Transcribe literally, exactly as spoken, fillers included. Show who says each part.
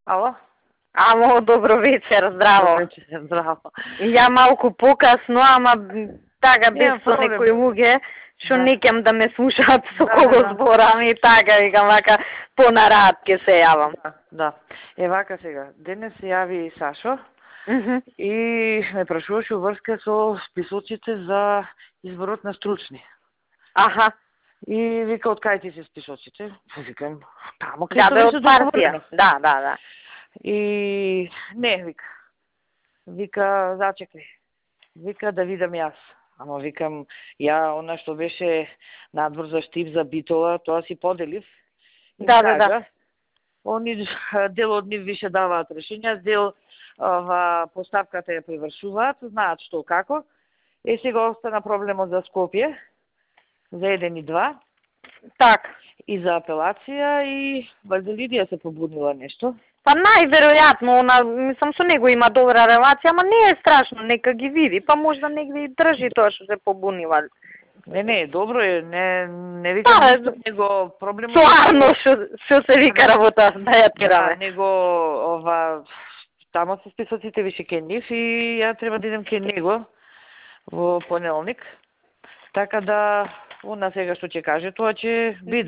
Speaker 1: Ало?
Speaker 2: Ало, добро вечер, здраво.
Speaker 1: Добро вечер, здраво.
Speaker 2: Ја малку покасно, ама така без
Speaker 1: Нема
Speaker 2: со
Speaker 1: проблем.
Speaker 2: некои луѓе што
Speaker 1: Да.
Speaker 2: неќам да ме слушаат со
Speaker 1: Да,
Speaker 2: кого
Speaker 1: да, да.
Speaker 2: зборам и така викам вака понарад ќе се јавам.
Speaker 1: Да, да. Е вака сега, денес се јави Сашо
Speaker 2: Мгм.
Speaker 1: и ме прашуваше врска со списоците за изборот на стручни.
Speaker 2: Аха.
Speaker 1: И вика, од кај ти се списоците? Викам, тамо кај
Speaker 2: Да,
Speaker 1: што
Speaker 2: бе,
Speaker 1: беше
Speaker 2: од партија.
Speaker 1: договорено.
Speaker 2: Да, да, да.
Speaker 1: И не, вика. Вика, зачекај. Вика да видам јас. Ама викам, ја она што беше надвор за Штип за Битола, тоа си поделив. И
Speaker 2: Да, да, да.
Speaker 1: кажа, они дел од нив више даваат решења, дел ова поставката ја привршуваат, знаат што како. Е сега остана проблемот за Скопје, за еден и два.
Speaker 2: Так.
Speaker 1: И за апелација и вајде Лидија се побунила нешто.
Speaker 2: Па најверојатно, она, мислам, со него има добра релација, ама не е страшно, нека ги види, па можда негде држи тоа што се побунива.
Speaker 1: Не, не, добро е, не не викам
Speaker 2: Да,
Speaker 1: ништо, него проблемот
Speaker 2: Соарно што што се вика работа, да ја
Speaker 1: да,
Speaker 2: тираме.
Speaker 1: него ова тамо се списоците више кај нив и ја треба да идем кај него во понеделник. Така да, она сега што ќе каже, тоа ќе биде.